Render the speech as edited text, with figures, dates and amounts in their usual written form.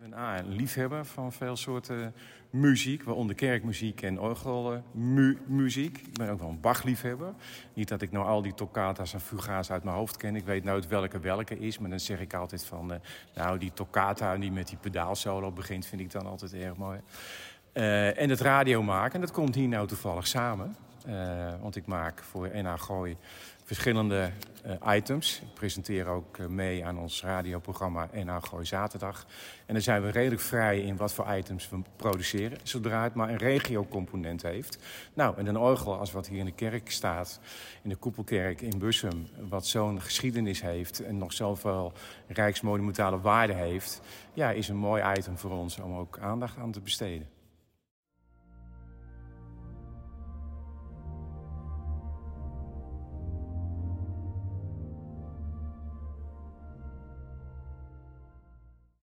Een liefhebber van veel soorten muziek, waaronder kerkmuziek en orgelmuziek. Ik ben ook wel een Bach-liefhebber. Niet dat ik nou al die toccata's en fuga's uit mijn hoofd ken. Ik weet nooit welke is, maar dan zeg ik altijd van... die toccata die met die pedaalsolo begint, vind ik dan altijd erg mooi. En het radio maken, dat komt hier nou toevallig samen. Want ik maak voor NH Gooi verschillende items. Ik presenteer ook mee aan ons radioprogramma NH Gooi Zaterdag. En dan zijn we redelijk vrij in wat voor items we produceren, zodra het maar een regiocomponent heeft. Nou, en een orgel als wat hier in de kerk staat, in de Koepelkerk in Bussum, wat zo'n geschiedenis heeft en nog zoveel rijksmonumentale waarde heeft, ja, is een mooi item voor ons om ook aandacht aan te besteden.